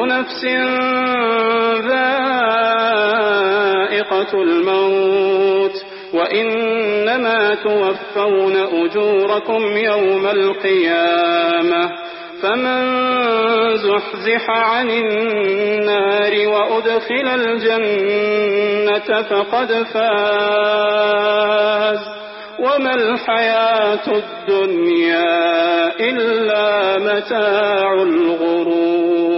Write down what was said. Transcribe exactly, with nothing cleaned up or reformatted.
كل نفس ذائقة الموت وإنما توفون أجوركم يوم القيامة فمن زحزح عن النار وأدخل الجنة فقد فاز وما الحياة الدنيا إلا متاع الغرور.